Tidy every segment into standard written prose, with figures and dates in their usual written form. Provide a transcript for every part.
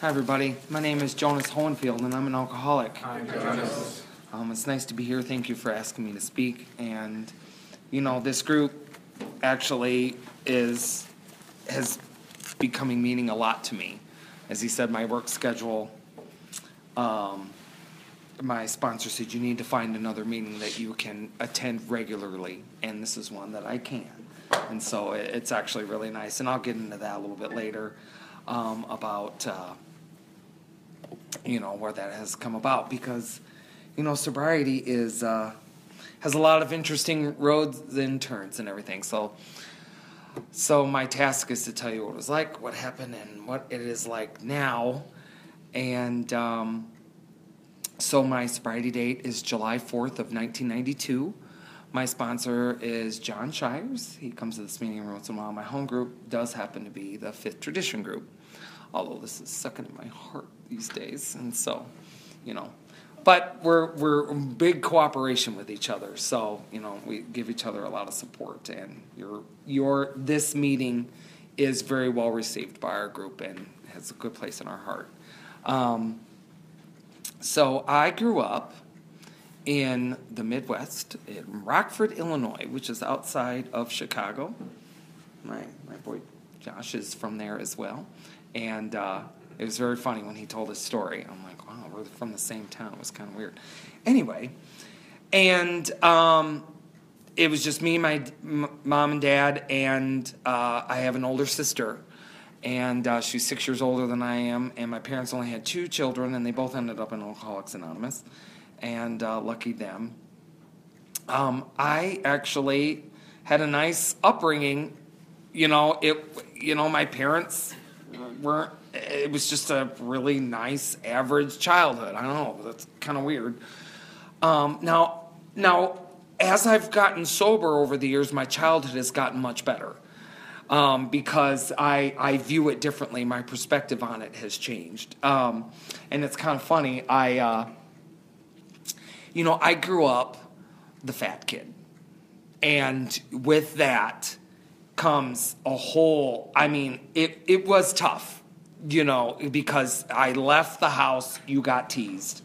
Hi, everybody. My name is Jonas Hohenfield, and I'm an alcoholic. Hi, Jonas. It's nice to be here. Thank you for asking me to speak. And, this group actually has becoming meaning a lot to me. As he said, my work schedule, my sponsor said you need to find another meeting that you can attend regularly, and this is one that I can. And so it's actually really nice, and I'll get into that a little bit later about where that has come about, because sobriety has a lot of interesting roads and turns and everything. So my task is to tell you what it was like, what happened, and what it is like now. And so my sobriety date is July 4th of 1992. My sponsor is John Shires. He comes to this meeting every once in a while. My home group does happen to be the Fifth Tradition group, although this is sucking in my heart these days. And so, but we're in big cooperation with each other. So, we give each other a lot of support. And this meeting is very well received by our group and has a good place in our heart. So I grew up in the Midwest, in Rockford, Illinois, which is outside of Chicago. My boy Josh is from there as well. And it was very funny when he told his story. I'm like, wow, we're from the same town. It was kind of weird. Anyway, and it was just me, my mom and dad, and I have an older sister. And she's 6 years older than I am. And my parents only had 2 children, and they both ended up in Alcoholics Anonymous. And lucky them. I actually had a nice upbringing. My parents weren't. It was just a really nice, average childhood. I don't know. That's kind of weird. Now, as I've gotten sober over the years, my childhood has gotten much better. Because I view it differently. My perspective on it has changed. And it's kind of funny. I grew up the fat kid. And with that comes a whole, it was tough, because I left the house, you got teased.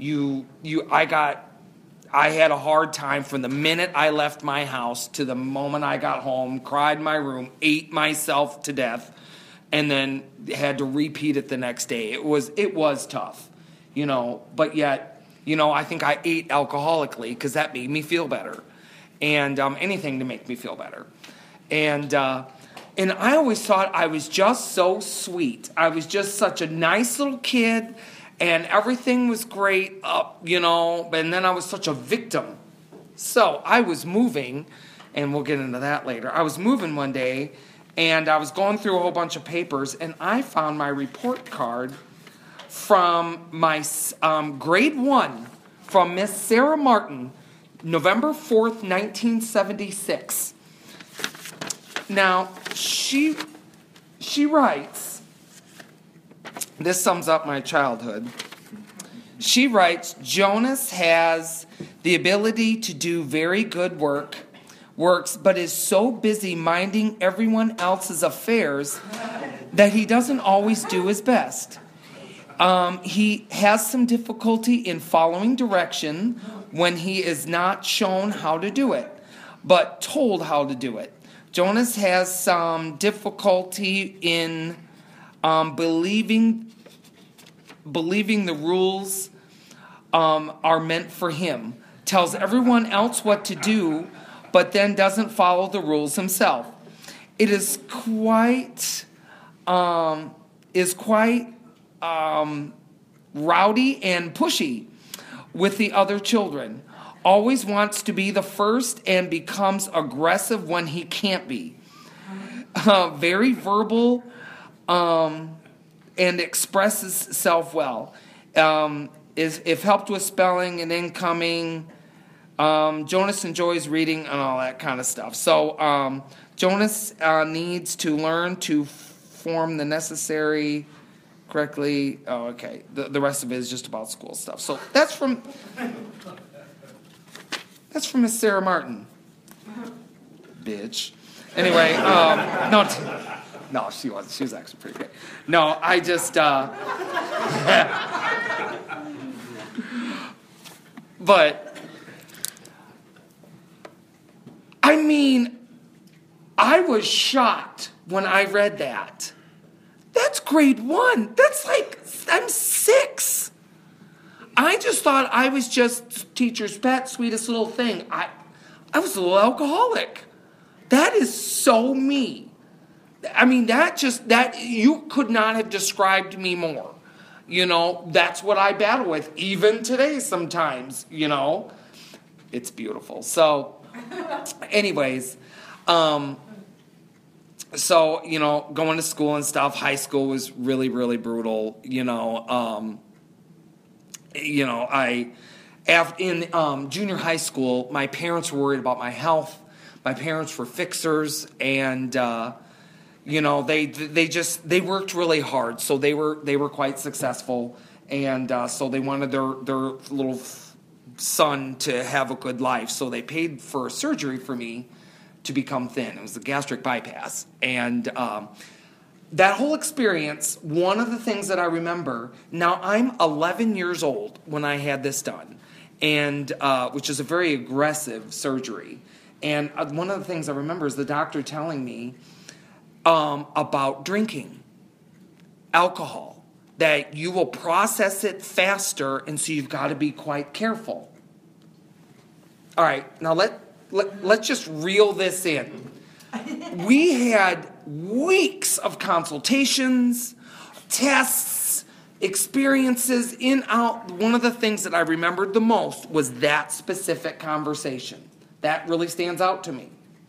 I had a hard time from the minute I left my house to the moment I got home, cried in my room, ate myself to death, and then had to repeat it the next day. It was tough, but yet, I think I ate alcoholically because that made me feel better, and anything to make me feel better. And I always thought I was just so sweet. I was just such a nice little kid, and everything was great, and then I was such a victim. So I was moving, and we'll get into that later. I was moving one day, and I was going through a whole bunch of papers, and I found my report card from my grade 1 from Miss Sarah Martin, November 4th, 1976. Now, she writes, this sums up my childhood. She writes, Jonas has the ability to do very good works, but is so busy minding everyone else's affairs that he doesn't always do his best. He has some difficulty in following direction when he is not shown how to do it, but told how to do it. Jonas has some difficulty in believing the rules are meant for him. Tells everyone else what to do, but then doesn't follow the rules himself. It is quite rowdy and pushy with the other children. Always wants to be the first and becomes aggressive when he can't be. Very verbal and expresses self well. If helped with spelling and incoming, Jonas enjoys reading and all that kind of stuff. So Jonas needs to learn to form the necessary correctly. Oh, okay. The rest of it is just about school stuff. So that's from Miss Sarah Martin. Bitch. Anyway, No, she wasn't. She was actually pretty good. No, I just, but, I mean, I was shocked when I read that. That's grade 1. That's like, I'm 6. I just thought I was just teacher's pet, sweetest little thing. I was a little alcoholic. That is so me. I mean, that you could not have described me more. You know, that's what I battle with, even today sometimes, you know. It's beautiful. So, anyways, so, you know, going to school and stuff, high school was really, really brutal, you know. In junior high school, my parents were worried about my health. My parents were fixers, and you know, they worked really hard, so they were quite successful, and so they wanted their little son to have a good life, so they paid for surgery for me to become thin. It was a gastric bypass, and that whole experience, one of the things that I remember, now I'm 11 years old when I had this done, and which is a very aggressive surgery. And one of the things I remember is the doctor telling me about drinking alcohol, that you will process it faster, and so you've got to be quite careful. All right, now let's just reel this in. We had weeks of consultations, tests, experiences, in, out. One of the things that I remembered the most was that specific conversation. That really stands out to me.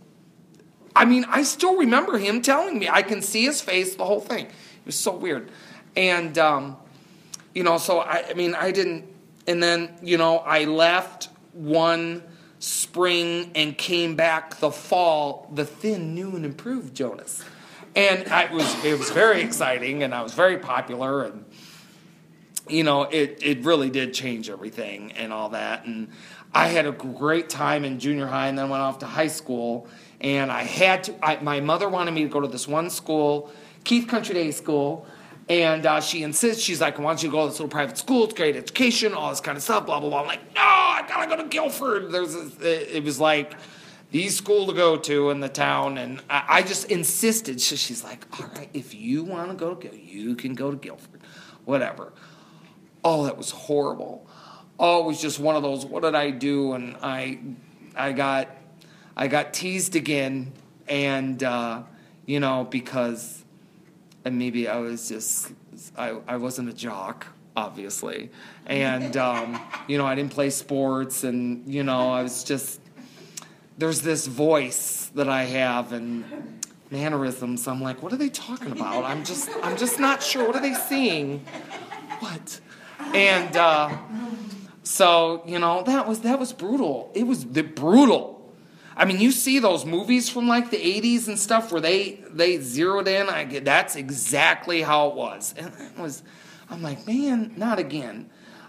I mean, I still remember him telling me. I can see his face, the whole thing. It was so weird. And, you know, so, I mean, I didn't, and then, you know, I left one spring and came back the fall, the thin, new, and improved Jonas. And it was very exciting, and I was very popular, and, you know, it really did change everything and all that. And I had a great time in junior high, and then went off to high school, and my mother wanted me to go to this one school, Keith Country Day School, and she insists, she's like, I want you to go to this little private school, it's great education, all this kind of stuff, blah, blah, blah. I'm like, no, I gotta go to Guilford. It was like the school to go to in the town, and I just insisted. So she's like, all right, if you want to go to Guilford, you can go to Guilford, whatever. Oh, that was horrible. Oh, it was just one of those, what did I do? And I got teased again, and, you know, because and maybe I was just, I wasn't a jock, obviously. And, you know, I didn't play sports, and, you know, I was just, there's this voice that I have and mannerisms. I'm like, what are they talking about? I'm just not sure. What are they seeing? What? And so, you know, that was brutal. It was brutal. I mean, you see those movies from like the 80s and stuff where they zeroed in. That's exactly how it was. And I'm like, man, not again.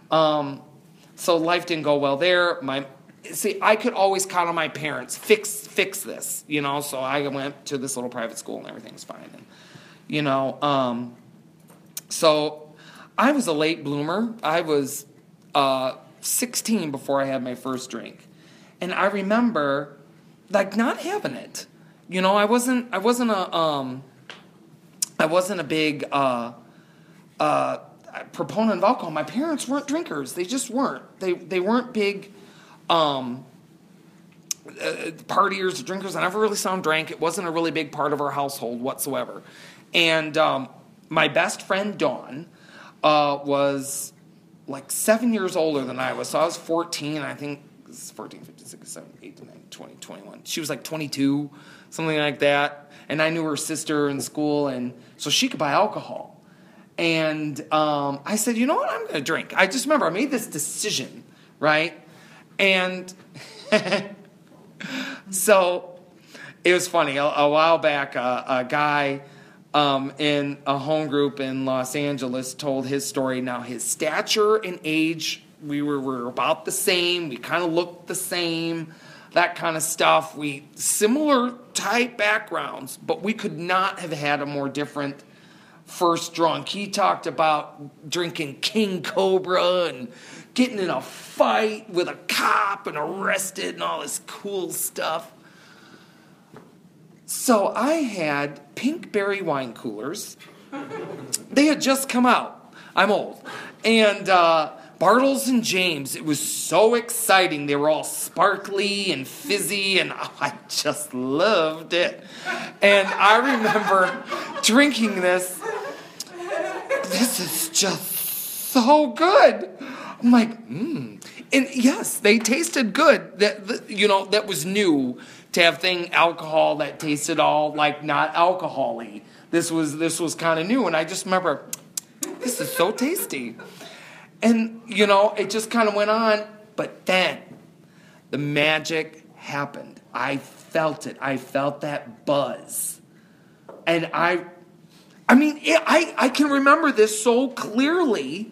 So life didn't go well there. I could always count on my parents, fix this, you know, so I went to this little private school and everything's fine. And, you know, so I was a late bloomer. I was 16 before I had my first drink. And I remember, like, not having it. You know, I wasn't a big proponent of alcohol. My parents weren't drinkers. They just weren't. They weren't big partiers or drinkers. I never really saw them drink. It wasn't a really big part of our household whatsoever. And my best friend, Dawn, was like 7 years older than I was. So I was 14, I think. 14, 15, 16, 17, 18, 19, 20, 21. She was like 22, something like that. And I knew her sister in school, and so she could buy alcohol. And I said, you know what, I'm going to drink. I just remember I made this decision, right? And so it was funny. A while back, a guy in a home group in Los Angeles told his story. Now, his stature and age, we were about the same. We kind of looked the same. that kind of stuff. We similar type backgrounds, but we could not have had a more different first drunk. He talked about drinking King Cobra and getting in a fight with a cop and arrested and all this cool stuff. So I had Pinkberry wine coolers. They had just come out. I'm old. And Bartles and James, it was so exciting. They were all sparkly and fizzy, and I just loved it. And I remember drinking this. This is just so good. I'm like, And yes, they tasted good. That was new to have alcohol that tasted all like not alcohol-y. This was kind of new, and I just remember, this is so tasty. And, it just kind of went on. But then the magic happened. I felt it. I felt that buzz. And I can remember this so clearly.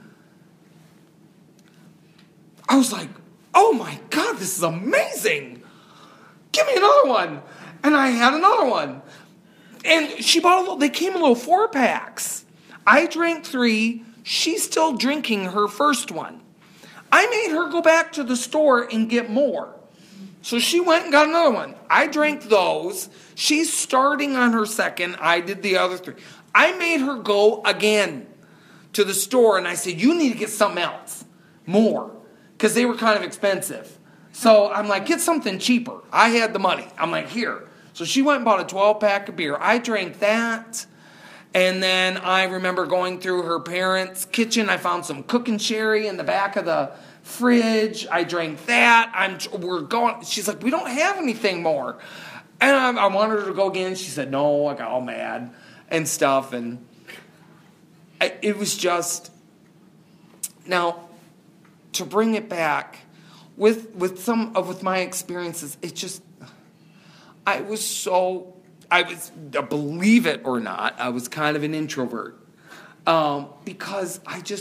I was like, oh my God, this is amazing. Give me another one. And I had another one. And she bought they came in little 4-packs. I drank 3. She's still drinking her first one. I made her go back to the store and get more. So she went and got another one. I drank those. She's starting on her second. I did the other 3. I made her go again to the store, and I said, you need to get something else, more, because they were kind of expensive. So I'm like, get something cheaper. I had the money. I'm like, here. So she went and bought a 12-pack of beer. I drank that. And then I remember going through her parents' kitchen. I found some cooking sherry in the back of the fridge. I drank that. We're going. She's like, we don't have anything more. And I wanted her to go again. She said, no. I got all mad and stuff. And it was just, now, to bring it back, with my experiences, believe it or not, I was kind of an introvert, because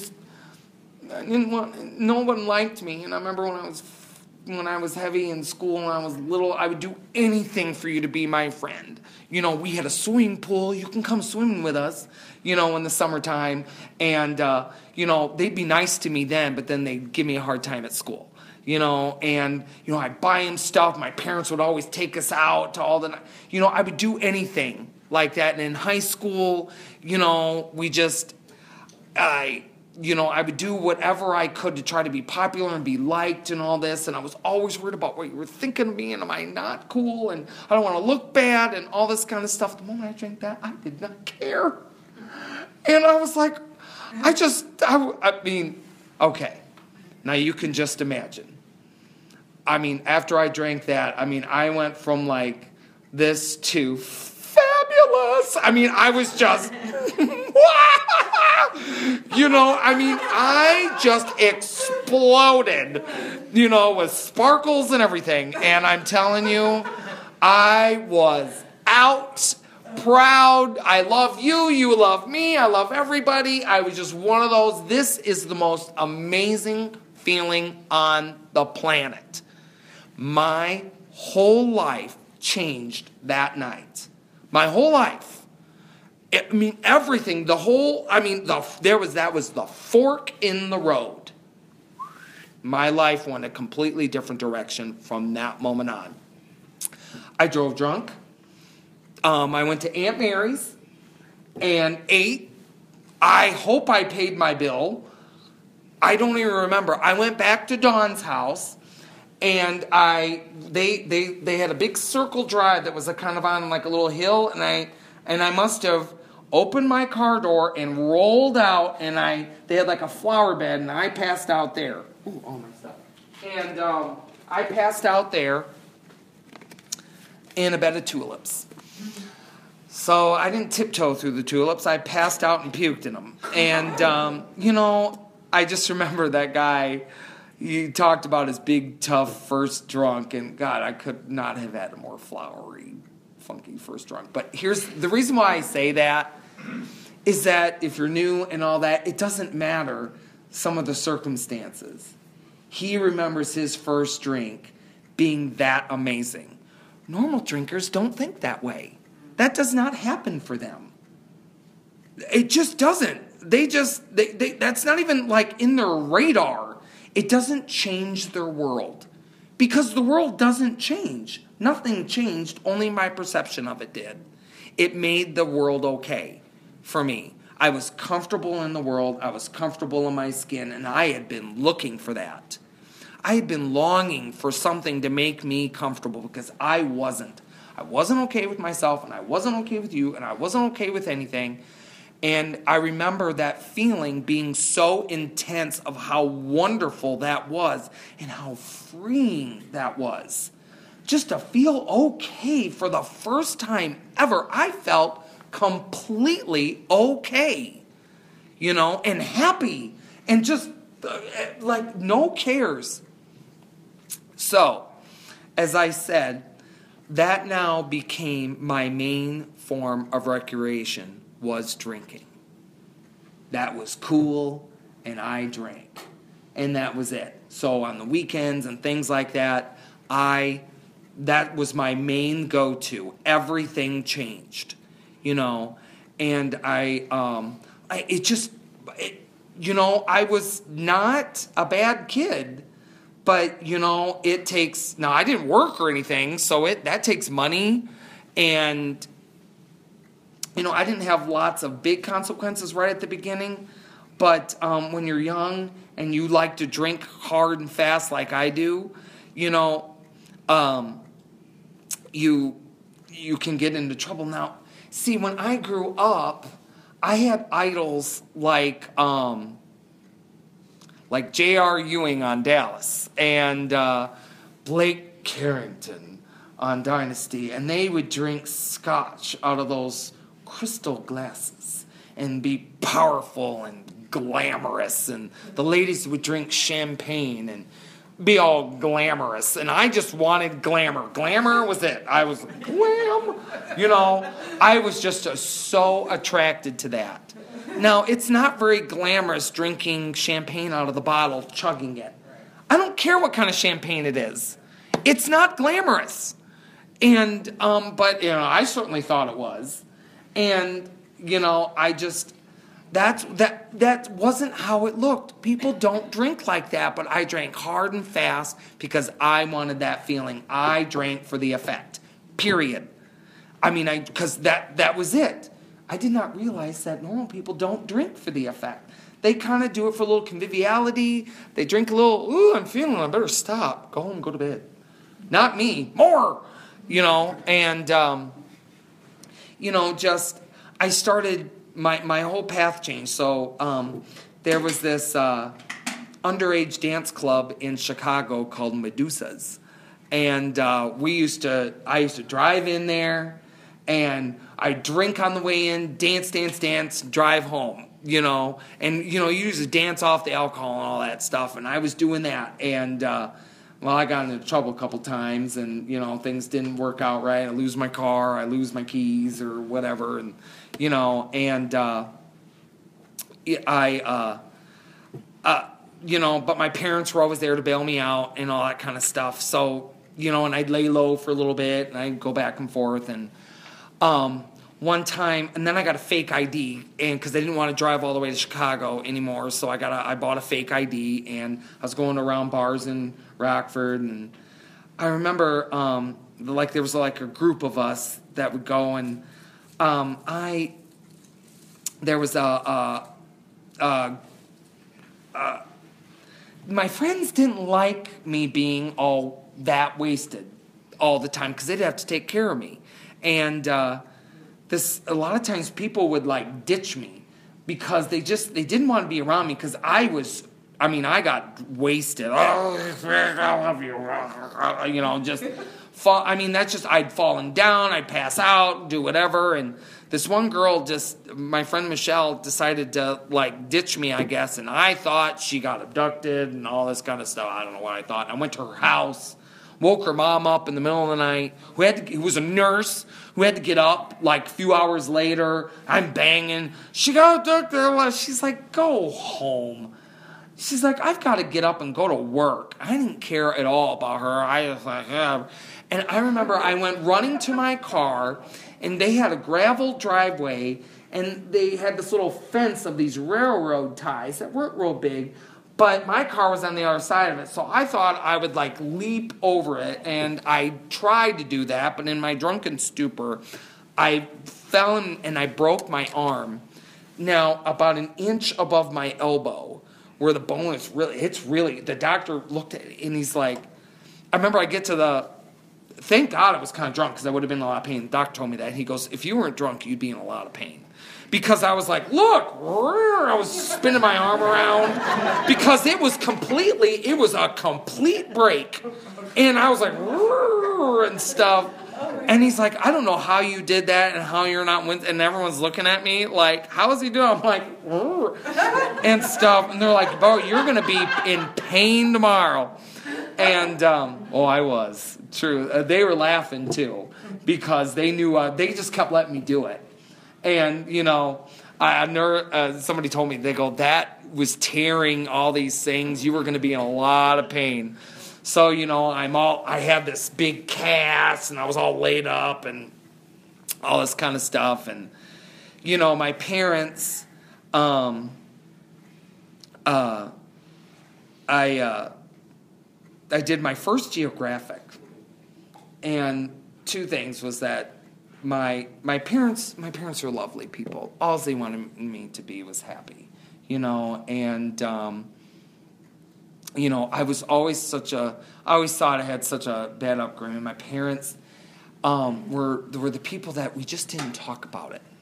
no one liked me. And I remember when I was heavy in school and I was little, I would do anything for you to be my friend. We had a swimming pool. You can come swimming with us, in the summertime. And, they'd be nice to me then, but then they'd give me a hard time at school. I'd buy him stuff. My parents would always take us out to all the, I would do anything like that. And in high school, I would do whatever I could to try to be popular and be liked and all this. And I was always worried about what you were thinking of me and am I not cool and I don't want to look bad and all this kind of stuff. The moment I drank that, I did not care. And I was like, okay. Now you can just imagine. After I drank that, I went from like this to fabulous. I was just, I just exploded, with sparkles and everything. And I'm telling you, I was out, proud. I love you. You love me. I love everybody. I was just one of those. This is the most amazing feeling on the planet. My whole life changed that night. My whole life. Everything. That was the fork in the road. My life went a completely different direction from that moment on. I drove drunk. I went to Aunt Mary's and ate. I hope I paid my bill. I don't even remember. I went back to Dawn's house, and they had a big circle drive that was kind of on like a little hill, and I must have opened my car door and rolled out, and they had like a flower bed, and I passed out there. Ooh, all my stuff. And I passed out there in a bed of tulips. So I didn't tiptoe through the tulips. I passed out and puked in them. And, I just remember that guy, he talked about his big, tough first drunk, and God, I could not have had a more flowery, funky first drunk. But here's the reason why I say that is that if you're new and all that, it doesn't matter some of the circumstances. He remembers his first drink being that amazing. Normal drinkers don't think that way. That does not happen for them. It just doesn't. They that's not even like in their radar. It doesn't change their world. Because the world doesn't change. Nothing changed, only my perception of it did. It made the world okay for me. I was comfortable in the world, I was comfortable in my skin, and I had been looking for that. I had been longing for something to make me comfortable because I wasn't. I wasn't okay with myself, and I wasn't okay with you, and I wasn't okay with anything. And I remember that feeling being so intense of how wonderful that was and how freeing that was. Just to feel okay for the first time ever, I felt completely okay, and happy and just like no cares. So, as I said, that now became my main form of recreation was drinking. That was cool, and I drank. And that was it. So on the weekends and things like that, that was my main go-to. Everything changed, and I was not a bad kid, but, it takes, now I didn't work or anything, so that takes money, and, I didn't have lots of big consequences right at the beginning, but when you're young and you like to drink hard and fast like I do, you can get into trouble. Now, see, when I grew up, I had idols like J.R. Ewing on Dallas and Blake Carrington on Dynasty, and they would drink scotch out of those crystal glasses and be powerful and glamorous, and the ladies would drink champagne and be all glamorous, and I just wanted glamour. Glamour was it. I was glam. I was just so attracted to that. Now, it's not very glamorous drinking champagne out of the bottle, chugging it. I don't care what kind of champagne it is. It's not glamorous. And, but, I certainly thought it was. And, I just, that wasn't how it looked. People don't drink like that, but I drank hard and fast because I wanted that feeling. I drank for the effect, period. Because that was it. I did not realize that normal people don't drink for the effect. They kind of do it for a little conviviality. They drink a little, ooh, I'm feeling, I better stop. Go home, go to bed. Not me, more, and, I started, my whole path changed. So there was this underage dance club in Chicago called Medusa's. And I used to drive in there, and I'd drink on the way in, dance, drive home, And, you usually dance off the alcohol and all that stuff. And I was doing that. And, I got into trouble a couple times, and, things didn't work out right. I lose my car, I lose my keys or whatever. And, but my parents were always there to bail me out and all that kind of stuff. So, and I'd lay low for a little bit, and I'd go back and forth. And one time, and then I got a fake ID, and because I didn't want to drive all the way to Chicago anymore, so I bought a fake ID, and I was going around bars in Rockford, and I remember there was a group of us that would go, and there was my friends didn't like me being all that wasted all the time because they'd have to take care of me, and a lot of times people would ditch me because they didn't want to be around me because I got wasted. Oh, I love you. I'd fallen down, I'd pass out, do whatever. And this one girl my friend Michelle decided to ditch me, I guess. And I thought she got abducted and all this kind of stuff. I don't know what I thought. I went to her house. Woke her mom up in the middle of the night, who was a nurse, who had to get up a few hours later. I'm banging. She got abducted. She's like, go home. She's like, I've got to get up and go to work. I didn't care at all about her. I was like, yeah. And I remember I went running to my car, and they had a gravel driveway, and they had this little fence of these railroad ties that weren't real big, but my car was on the other side of it. So I thought I would like leap over it, and I tried to do that, but in my drunken stupor, I fell and I broke my arm. Now, about an inch above my elbow, where the bone is really, the doctor looked at it, and he's like, I remember I get to thank God I was kind of drunk, because I would have been in a lot of pain. The doctor told me that. He goes, if you weren't drunk, you'd be in a lot of pain. Because I was like, look, I was spinning my arm around, because it was a complete break. And I was like, and stuff. And he's like, I don't know how you did that and how you're not and everyone's looking at me like, how is he doing? I'm like, and stuff. And they're like, Bo, you're going to be in pain tomorrow. And, I was. True. They were laughing, too, because they knew, they just kept letting me do it. And, somebody told me, they go, that was tearing all these things. You were going to be in a lot of pain. So, I had this big cast, and I was all laid up and all this kind of stuff. And, my parents, I did my first geographic. And two things was that my parents are lovely people. All they wanted me to be was happy, and I was always I always thought I had such a bad upbringing. My parents were the people that we just didn't talk about it.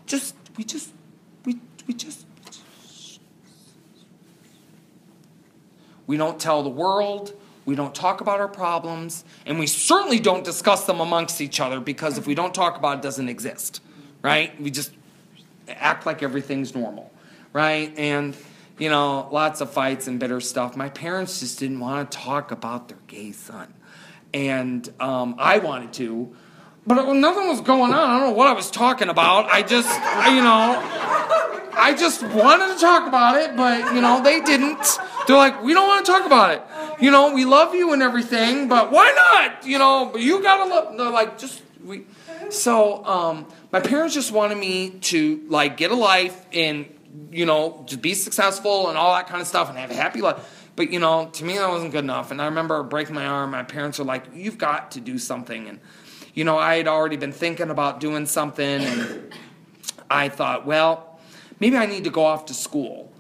We don't tell the world. We don't talk about our problems, and we certainly don't discuss them amongst each other, because if we don't talk about it, it doesn't exist, right? We just act like everything's normal, right? And, lots of fights and bitter stuff. My parents just didn't want to talk about their gay son, and I wanted to, but nothing was going on. I don't know what I was talking about. I just wanted to talk about it, but, they didn't. They're like, we don't want to talk about it. We love you and everything, but why not? But you gotta love. They're like, So, my parents just wanted me to get a life and to be successful and all that kind of stuff and have a happy life. But to me that wasn't good enough. And I remember breaking my arm. My parents were like, you've got to do something. And I had already been thinking about doing something, and I thought, well, maybe I need to go off to school.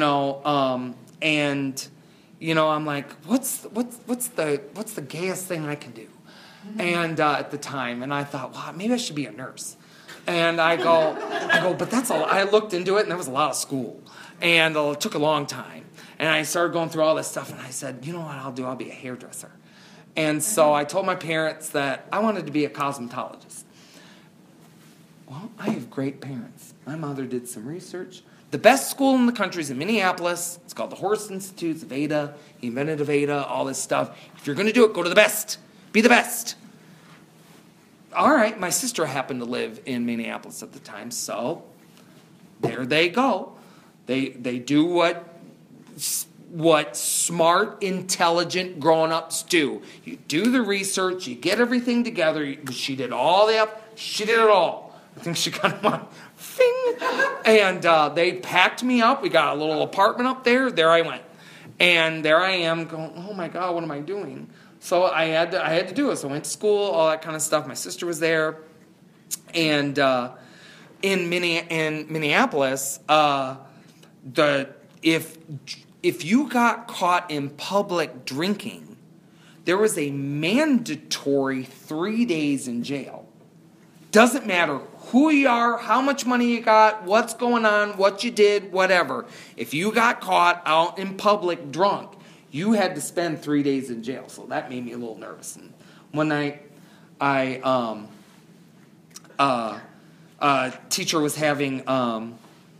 I'm like, what's the gayest thing I can do? And at the time, and I thought, well, maybe I should be a nurse. And I go, but that's all. I looked into it, and there was a lot of school, and it took a long time. And I started going through all this stuff, and I said, you know what I'll do? I'll be a hairdresser. And so I told my parents that I wanted to be a cosmetologist. Well, I have great parents. My mother did some research. The best school in the country is in Minneapolis. It's called the Horst Institute, Aveda. He invented Aveda, all this stuff. If you're going to do it, go to the best. Be the best. All right, my sister happened to live in Minneapolis at the time, so there they go. They do what smart, intelligent grown-ups do. You do the research, you get everything together. She did all that. She did it all. I think she got them on. And they packed me up. We got a little apartment up there. There I went. And there I am going, oh my God, what am I doing? So I had to do it. So I went to school, all that kind of stuff. My sister was there. And in Minneapolis, if you got caught in public drinking, there was a mandatory 3 days in jail. Doesn't matter who you are, how much money you got, what's going on, what you did, whatever. If you got caught out in public drunk, you had to spend 3 days in jail. So that made me a little nervous. And one night, a teacher was having a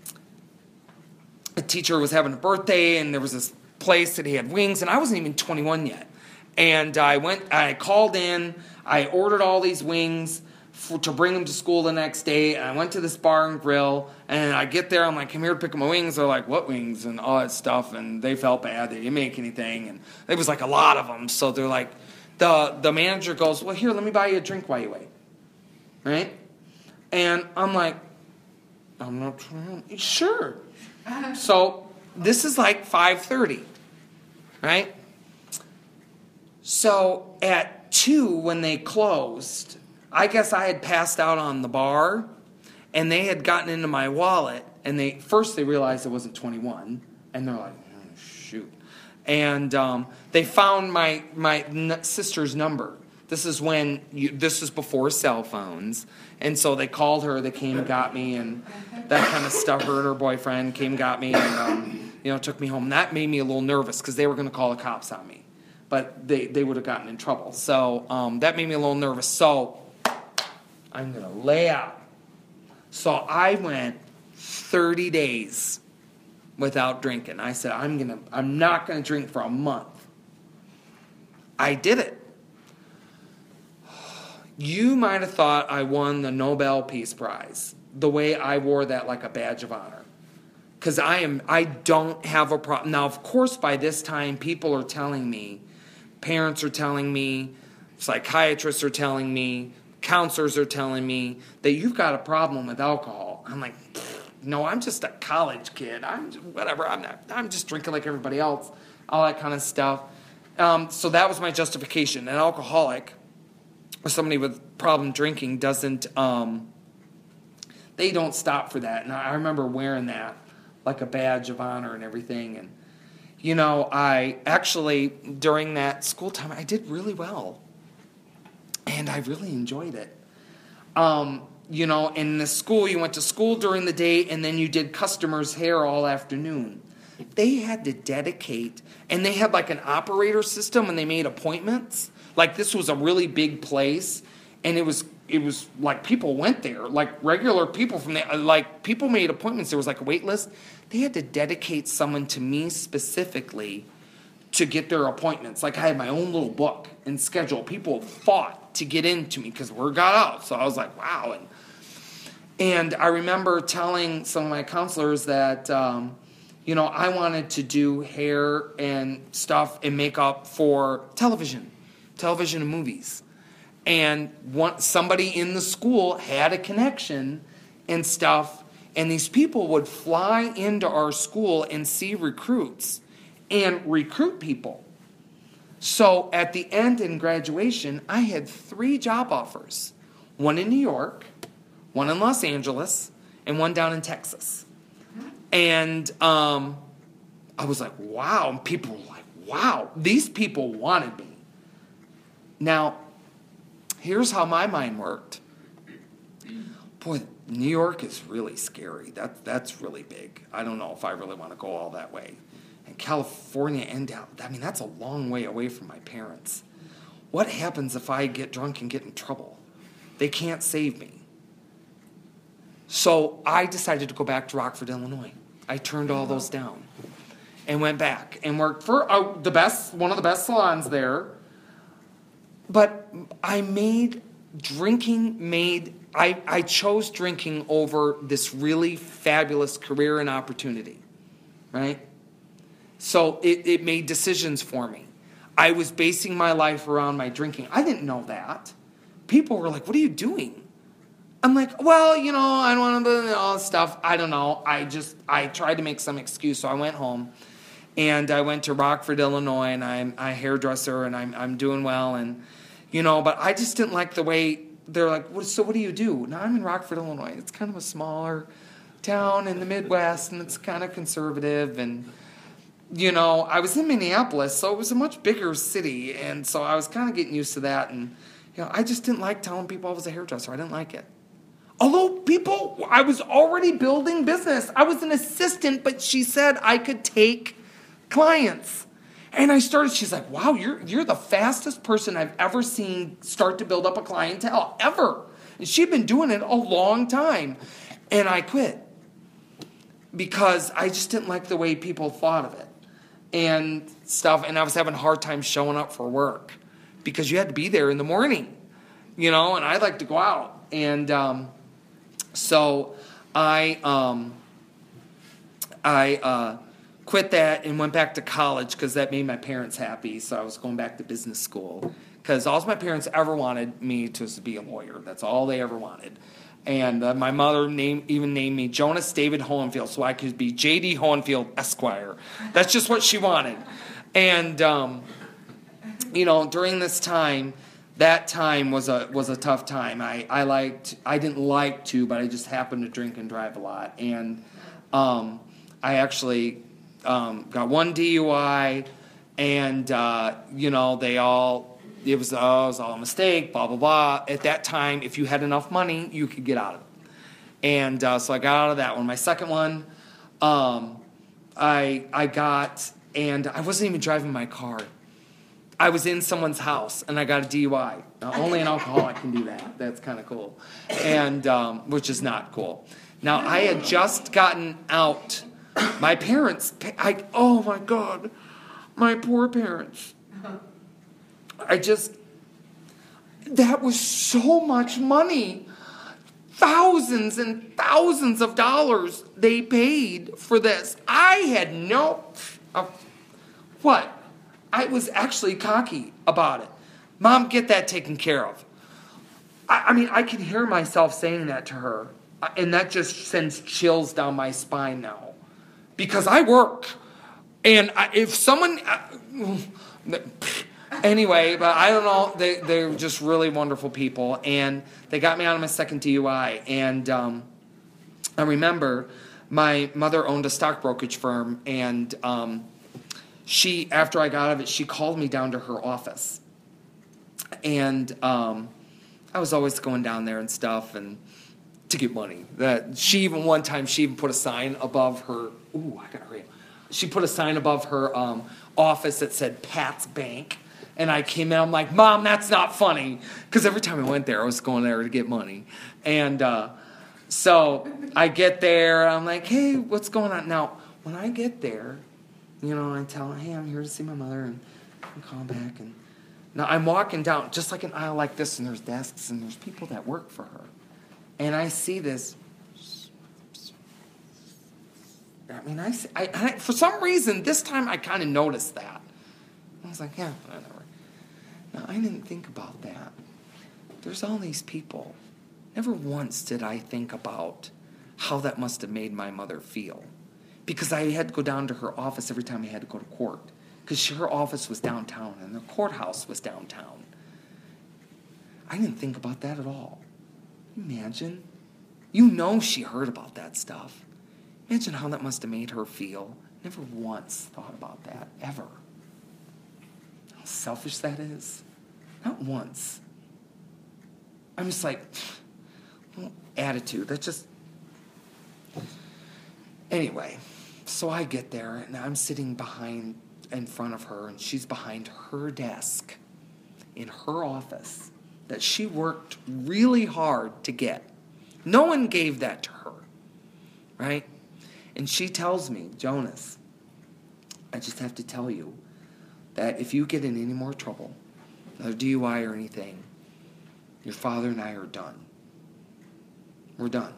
birthday, and there was this place that he had wings, and I wasn't even 21 yet. And I called in, I ordered all these wings to bring them to school the next day. And I went to this bar and grill, and I get there. I'm like, come here to pick up my wings. They're like, what wings? And all that stuff. And they felt bad. They didn't make anything. And there was like a lot of them. So they're like, the manager goes, well, here, let me buy you a drink while you wait. Right? And I'm like, I'm not trying. Sure. So this is like 5:30. Right? So at 2, when they closed, I guess I had passed out on the bar, and they had gotten into my wallet, and they realized it wasn't 21, and they're like, oh, shoot. And they found my sister's number. This is this is before cell phones, and so they called her. They came and got me, and that kind of stuff. Her and her boyfriend came and got me, and took me home. And that made me a little nervous because they were going to call the cops on me, but they would have gotten in trouble. So that made me a little nervous. So I'm going to lay out. So I went 30 days without drinking. I said, I'm not going to drink for a month. I did it. You might have thought I won the Nobel Peace Prize, the way I wore that like a badge of honor. Because I don't have a problem. Now, of course, by this time, people are telling me, parents are telling me, psychiatrists are telling me, counselors are telling me that you've got a problem with alcohol. I'm like, no, I'm just a college kid. I'm just drinking like everybody else, all that kind of stuff. So that was my justification. An alcoholic or somebody with problem drinking doesn't, they don't stop for that. And I remember wearing that like a badge of honor and everything. And, I actually, during that school time, I did really well. And I really enjoyed it. In the school, you went to school during the day, and then you did customers' hair all afternoon. They had to dedicate, and they had like an operator system, and they made appointments. Like this was a really big place, and it was like people went there, like regular people from there, like people made appointments. There was like a wait list. They had to dedicate someone to me specifically to get their appointments. Like I had my own little book and schedule. People fought to get into me because word got out. So I was like, wow. And I remember telling some of my counselors that, I wanted to do hair and stuff and makeup for television and movies. And somebody in the school had a connection and stuff. And these people would fly into our school and see recruits and recruit people. So at the end in graduation, I had 3 job offers. One in New York, one in Los Angeles, and one down in Texas. And I was like, wow. And people were like, wow, these people wanted me. Now, here's how my mind worked. Boy, New York is really scary. That's really big. I don't know if I really want to go all that way. And California and down, that's a long way away from my parents. What happens if I get drunk and get in trouble? They can't save me. So I decided to go back to Rockford, Illinois. I turned all those down and went back and worked for one of the best salons there. But I chose drinking over this really fabulous career and opportunity, right? So it made decisions for me. I was basing my life around my drinking. I didn't know that. People were like, what are you doing? I'm like, well, I don't want to do all this stuff. I don't know. I tried to make some excuse. So I went home and I went to Rockford, Illinois, and I'm a hairdresser and I'm doing well. And, but I just didn't like the way they're like, so what do you do? Now I'm in Rockford, Illinois. It's kind of a smaller town in the Midwest and it's kind of conservative. And, I was in Minneapolis, so it was a much bigger city. And so I was kind of getting used to that. And, I just didn't like telling people I was a hairdresser. I didn't like it. Although I was already building business. I was an assistant, but she said I could take clients. And she's like, wow, you're the fastest person I've ever seen start to build up a clientele, ever. And she'd been doing it a long time. And I quit because I just didn't like the way people thought of it and stuff. And I was having a hard time showing up for work because you had to be there in the morning, and I'd like to go out. And so I quit that and went back to college because that made my parents happy. So I was going back to business school because all my parents ever wanted me to be a lawyer. That's all they ever wanted. And my mother even named me Jonas David Hohenfield so I could be J.D. Hohenfield Esquire. That's just what she wanted. And, during this time, that time was a tough time. I didn't like to, but I just happened to drink and drive a lot. And I actually got one DUI, and, it was all a mistake, blah, blah, blah. At that time, if you had enough money, you could get out of it. And so I got out of that one. My second one, I got, and I wasn't even driving my car. I was in someone's house, and I got a DUI. Now, only an alcoholic can do that. That's kind of cool, and which is not cool. Now, I had just gotten out. My parents, oh, my God, my poor parents. That was so much money. Thousands and thousands of dollars they paid for this. I had what? I was actually cocky about it. Mom, get that taken care of. I can hear myself saying that to her, and that just sends chills down my spine now. Because I work. And if someone... Anyway, but I don't know. They're just really wonderful people. And they got me out of my second DUI. And I remember my mother owned a stock brokerage firm. And she, after I got out of it, she called me down to her office. And I was always going down there and stuff and to get money. One time she put a sign above her. Ooh, I got to hurry up. She put a sign above her office that said Pat's Bank. And I came in, I'm like, Mom, that's not funny. Because every time I went there, I was going there to get money. And so I get there, I'm like, hey, what's going on? Now, when I get there, I tell her, hey, I'm here to see my mother, and I'm calling back. And now I'm walking down just like an aisle like this, and there's desks, and there's people that work for her. And I see this. I for some reason, this time I kind of noticed that. I was like, yeah, whatever. Now, I didn't think about that. There's all these people. Never once did I think about how that must have made my mother feel. Because I had to go down to her office every time I had to go to court. Because her office was downtown and the courthouse was downtown. I didn't think about that at all. Imagine. She heard about that stuff. Imagine how that must have made her feel. Never once thought about that, ever. How selfish that is. Not once. I'm just like, attitude. That's just... Anyway, so I get there, and I'm sitting in front of her, and she's behind her desk in her office that she worked really hard to get. No one gave that to her, right? And she tells me, Jonas, I just have to tell you that if you get in any more trouble, another DUI or anything, your father and I are done. We're done.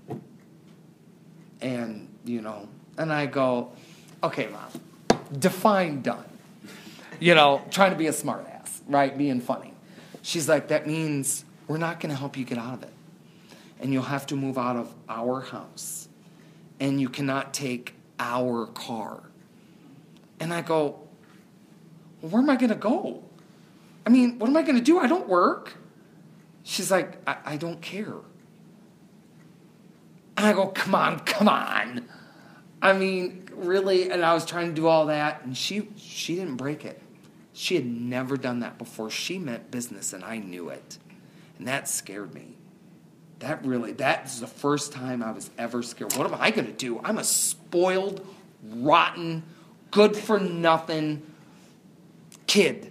And, and I go, okay, Mom, define done. Trying to be a smart ass, right? Being funny. She's like, that means we're not going to help you get out of it. And you'll have to move out of our house. And you cannot take our car. And I go, well, where am I going to go? What am I going to do? I don't work. She's like, I don't care. And I go, come on. Really? And I was trying to do all that, and she didn't break it. She had never done that before. She meant business, and I knew it. And that scared me. That's the first time I was ever scared. What am I going to do? I'm a spoiled, rotten, good-for-nothing kid.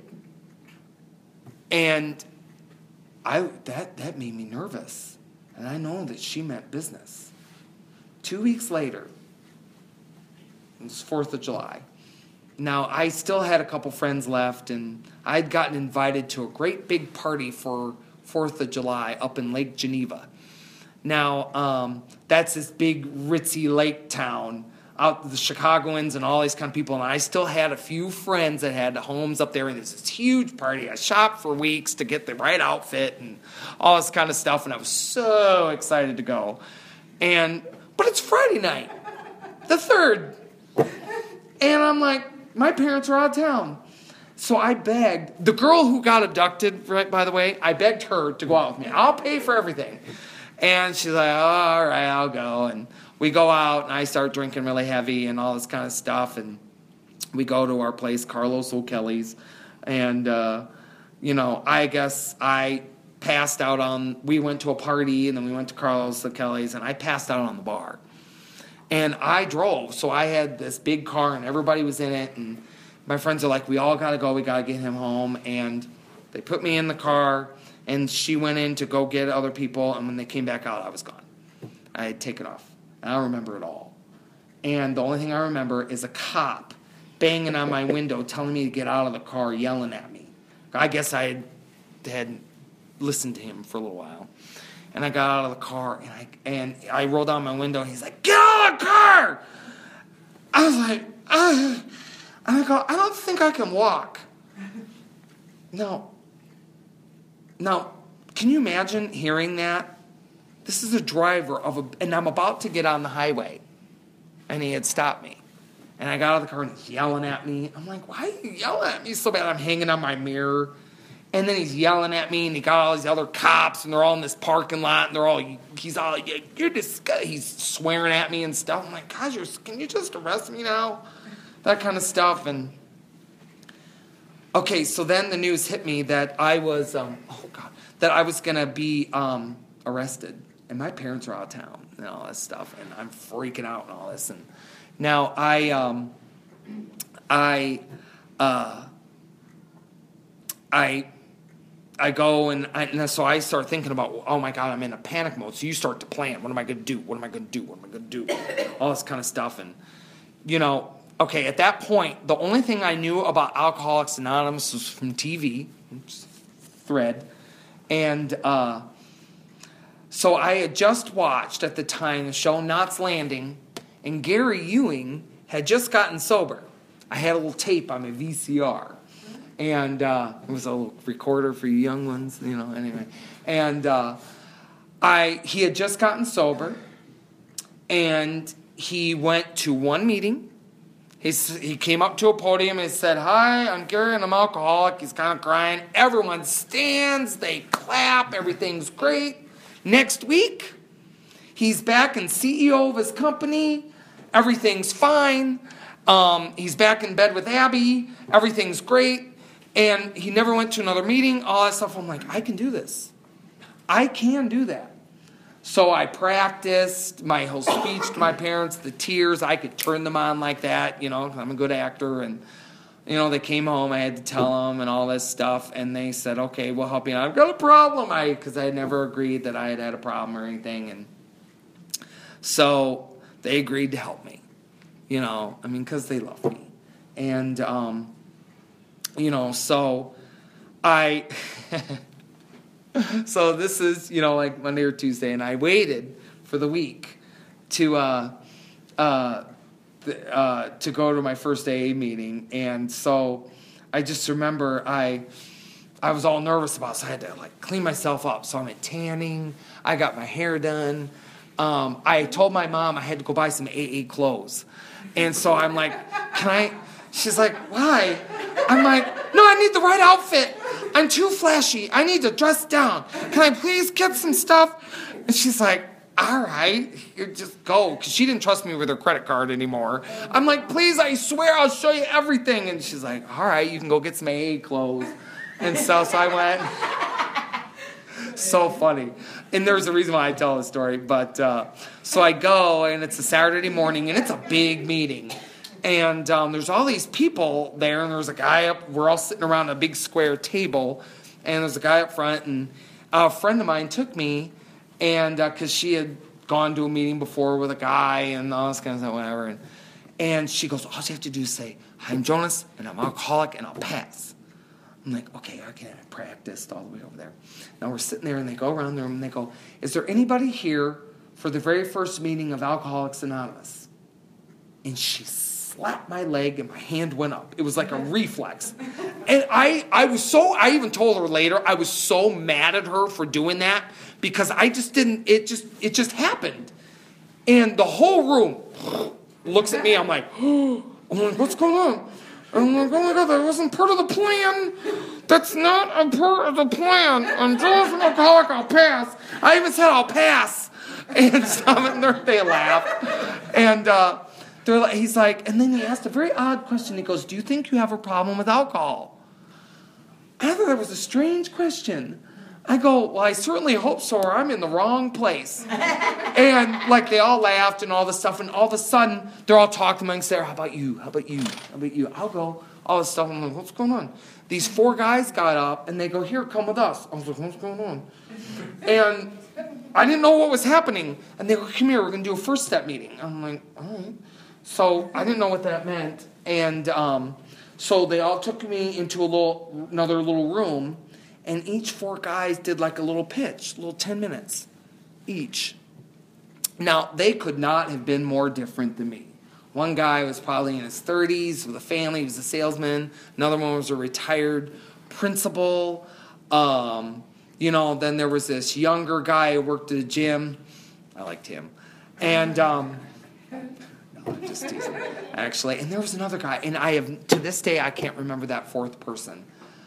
And that made me nervous. And I know that she meant business. 2 weeks later, it was 4th of July. Now, I still had a couple friends left, and I'd gotten invited to a great big party for 4th of July up in Lake Geneva. Now, that's this big ritzy lake town out the Chicagoans and all these kind of people. And I still had a few friends that had homes up there, and there's this huge party. I shopped for weeks to get the right outfit and all this kind of stuff, and I was so excited to go. But it's Friday night, the 3rd. And I'm like, my parents are out of town. So I begged. The girl who got abducted, right, by the way, I begged her to go out with me. I'll pay for everything. And she's like, oh, all right, I'll go. And we go out, and I start drinking really heavy and all this kind of stuff. And we go to our place, Carlos O'Kelly's. And, I guess I passed out we went to a party, and then we went to Carlos O'Kelly's, and I passed out on the bar. And I drove, so I had this big car, and everybody was in it. And my friends are like, we all got to go. We got to get him home. And they put me in the car, and she went in to go get other people. And when they came back out, I was gone. I had taken off. I don't remember it all. And the only thing I remember is a cop banging on my window telling me to get out of the car, yelling at me. I guess I had listened to him for a little while. And I got out of the car, and I rolled down my window, and he's like, get out of the car! I was like, and I go, I don't think I can walk. No. Now, can you imagine hearing that? This is a driver and I'm about to get on the highway. And he had stopped me. And I got out of the car, and he's yelling at me. I'm like, why are you yelling at me so bad? I'm hanging on my mirror. And then he's yelling at me, and he got all these other cops, and they're all in this parking lot, and he's all, you're disgusting. He's swearing at me and stuff. I'm like, God, can you just arrest me now? That kind of stuff. And okay, so then the news hit me that I was, that I was going to be arrested. And my parents are out of town and all this stuff, and I'm freaking out and all this. And now I go and so I start thinking about, oh my God, I'm in a panic mode. So you start to plan. What am I going to do? What am I going to do? What am I going to do? All this kind of stuff. And, okay, at that point, the only thing I knew about Alcoholics Anonymous was from TV, thread. And so I had just watched at the time the show Knots Landing, and Gary Ewing had just gotten sober. I had a little tape on my VCR. And it was a little recorder for you young ones, anyway. And he had just gotten sober, and he went to one meeting. He came up to a podium and he said, hi, I'm Gary, and I'm alcoholic. He's kind of crying. Everyone stands, they clap, everything's great. Next week, he's back and CEO of his company. Everything's fine. He's back in bed with Abby. Everything's great. And he never went to another meeting, all that stuff. I'm like, I can do this. I can do that. So I practiced my whole speech to my parents, the tears. I could turn them on like that, I'm a good actor. And, they came home. I had to tell them and all this stuff. And they said, okay, we'll help you out. I've got a problem. Because I had never agreed that I had a problem or anything. And so they agreed to help me, because they love me. And, so I, so this is, like Monday or Tuesday, and I waited for the week to go to my first AA meeting. And so I just remember I was all nervous about it, so I had to clean myself up. So I'm at tanning. I got my hair done. I told my mom I had to go buy some AA clothes. And so I'm like, can I? She's like, why? I'm like, no, I need the right outfit. I'm too flashy. I need to dress down. Can I please get some stuff? And she's like, all right, you just go. Because she didn't trust me with her credit card anymore. I'm like, please, I swear I'll show you everything. And she's like, all right, you can go get some AA clothes. And so I went. So funny. And there's a reason why I tell this story. But so I go, and it's a Saturday morning, and it's a big meeting. And there's all these people there, and there's a guy up. We're all sitting around a big square table, and there's a guy up front. And a friend of mine took me, and because she had gone to a meeting before with a guy and all this kind of stuff, whatever. And she goes, all you have to do is say, I'm Jonas, and I'm alcoholic, and I'll pass. I'm like, okay, I practiced all the way over there. Now we're sitting there, and they go around the room, and they go, is there anybody here for the very first meeting of Alcoholics Anonymous? And she slapped my leg, and my hand went up. It was like a reflex. And I even told her later, I was so mad at her for doing that, because I just didn't, it just happened. And the whole room looks at me. I'm like, what's going on? I'm like, oh my God, that wasn't part of the plan. That's not a part of the plan. I'm just an alcoholic, I'll pass. I even said I'll pass. And they laugh. And he's like, and then he asked a very odd question. He goes, do you think you have a problem with alcohol? I thought that was a strange question. I go, well, I certainly hope so, or I'm in the wrong place. And like they all laughed and all this stuff, and all of a sudden they're all talking amongst there. How about you? How about you? How about you? I'll go. All this stuff. I'm like, what's going on? These 4 guys got up and they go, here, come with us. I was like, what's going on? And I didn't know what was happening. And they go, come here, we're going to do a first step meeting. I'm like, all right. So I didn't know what that meant. And so they all took me into another little room. And each 4 guys did like a little pitch, little 10 minutes each. Now, they could not have been more different than me. One guy was probably in his 30s with a family. He was a salesman. Another one was a retired principal. Then there was this younger guy who worked at a gym. I liked him. And, no, I'm just teasing, actually. And there was another guy. And to this day, I can't remember that 4th person.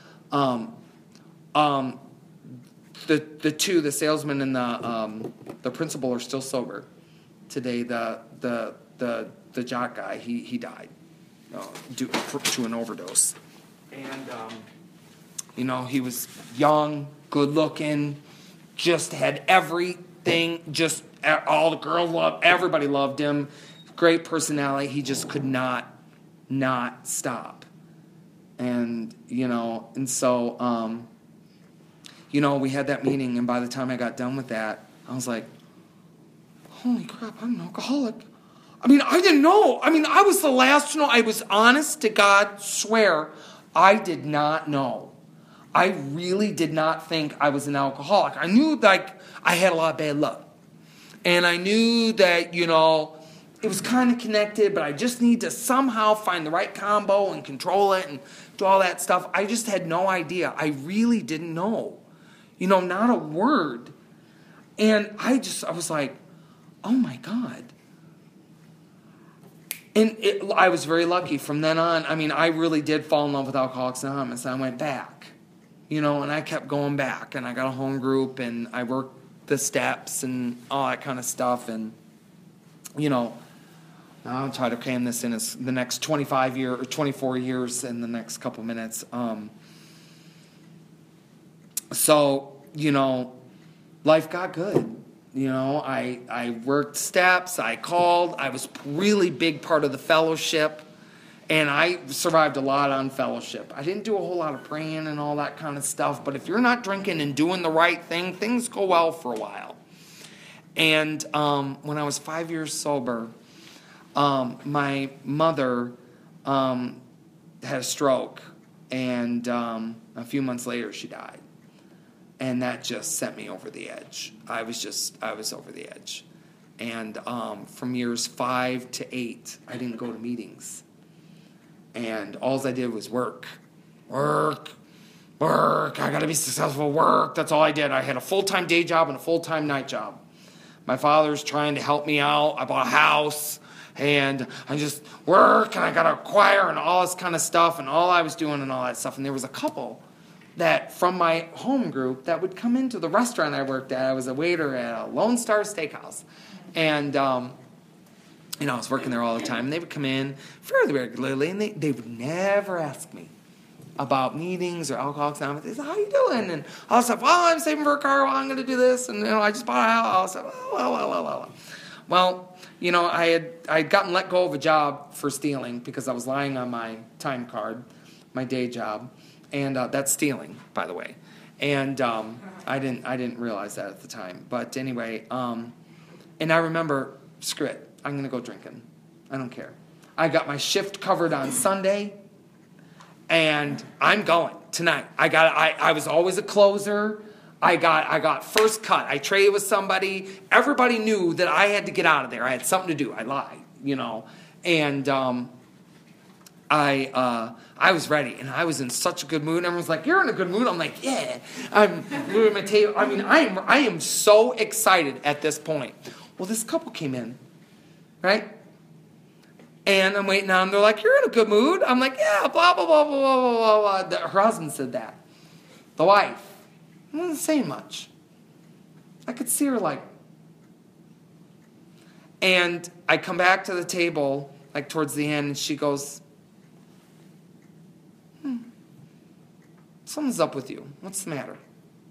The 2, the salesman and the principal, are still sober today. The jock guy, he died due to an overdose, and he was young, good looking, just had everything. Just all the girls loved, everybody loved him. Great personality. He just could not stop, and so. We had that meeting, and by the time I got done with that, I was like, holy crap, I'm an alcoholic. I mean, I didn't know. I mean, I was the last to know. I was honest to God, swear, I did not know. I really did not think I was an alcoholic. I knew, I had a lot of bad luck. And I knew that, it was kind of connected, but I just need to somehow find the right combo and control it and do all that stuff. I just had no idea. I really didn't know. Not a word. And I was like, oh my God. And I was very lucky from then on. I mean, I really did fall in love with Alcoholics Anonymous. I went back, and I kept going back. And I got a home group, and I worked the steps and all that kind of stuff. And, I'll try to cram this in as the next 24 years in the next couple minutes. So, life got good. I worked steps, I called, I was really big part of the fellowship, and I survived a lot on fellowship. I didn't do a whole lot of praying and all that kind of stuff, but if you're not drinking and doing the right thing, things go well for a while. And when I was 5 years sober, my mother had a stroke, and a few months later she died. And that just sent me over the edge. I was over the edge. And from years 5 to 8, I didn't go to meetings. And all I did was work. I got to be successful, work. That's all I did. I had a full-time day job and a full-time night job. My father's trying to help me out. I bought a house. And I just work, and I got a choir and all this kind of stuff, and all I was doing and all that stuff. And there was a couple that from my home group that would come into the restaurant I worked at. I was a waiter at a Lone Star Steakhouse. And, I was working there all the time. And they would come in fairly regularly, and they would never ask me about meetings or Alcoholics Anonymous. They said, how you doing? And I was like, well, I'm saving for a car. Well, I'm going to do this. And, I just bought a house. I was like, well, I had gotten let go of a job for stealing because I was lying on my time card, my day job. And that's stealing, by the way. And I didn't realize that at the time. But anyway, and I remember, screw it, I'm going to go drinking. I don't care. I got my shift covered on Sunday, and I'm going. tonight. I was always a closer. I got first cut. I traded with somebody. Everybody knew that I had to get out of there. I had something to do. I lied, And I was ready, and I was in such a good mood. Everyone's like, "You're in a good mood." I'm like, "Yeah." I'm moving my table. I mean, I am so excited at this point. Well, this couple came in, right? And I'm waiting on them. They're like, "You're in a good mood." I'm like, "Yeah, blah, blah, blah, blah, blah, blah, blah." Her husband said that. The wife wasn't saying much. I could see her like. And I come back to the table, like towards the end, and she goes, "Something's up with you. What's the matter?"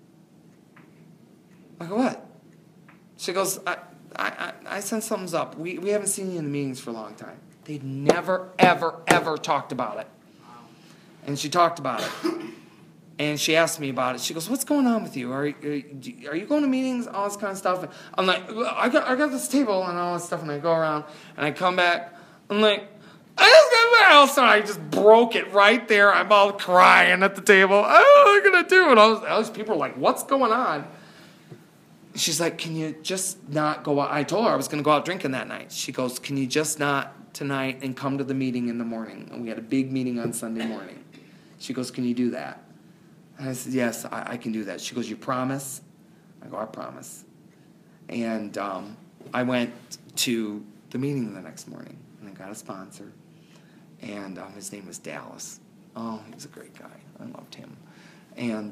I go, "What?" She goes, I sense something's up. We haven't seen you in the meetings for a long time. They'd never, ever, ever talked about it. And she talked about it. And she asked me about it. She goes, "What's going on with you? Are you going to meetings? All this kind of stuff." And I'm like, I got this table and all this stuff. And I go around and I come back. I'm like, so I just broke it right there. I'm all crying at the table. "Oh, what am I going to do?" And all those people are like, "What's going on?" She's like, "Can you just not go out?" I told her I was going to go out drinking that night. She goes, "Can you just not tonight and come to the meeting in the morning?" And we had a big meeting on Sunday morning. She goes, "Can you do that?" And I said, "Yes, I can do that." She goes, "You promise?" I go, "I promise." And I went to the meeting the next morning, and I got a sponsor. And his name was Dallas. Oh, he was a great guy. I loved him. And,